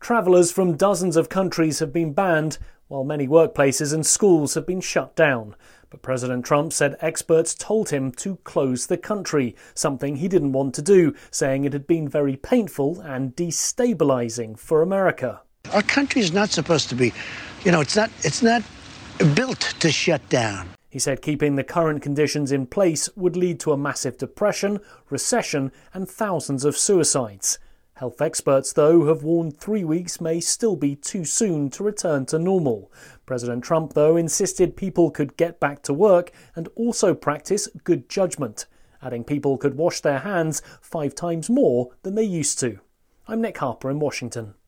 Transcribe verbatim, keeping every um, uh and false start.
Travellers from dozens of countries have been banned, while many workplaces and schools have been shut down. But President Trump said experts told him to close the country, something he didn't want to do, saying it had been very painful and destabilising for America. Our country is not supposed to be, you know, it's not, it's not built to shut down. He said keeping the current conditions in place would lead to a massive depression, recession and thousands of suicides. Health experts, though, have warned three weeks may still be too soon to return to normal. President Trump, though, insisted people could get back to work and also practice good judgment, adding people could wash their hands five times more than they used to. I'm Nick Harper in Washington.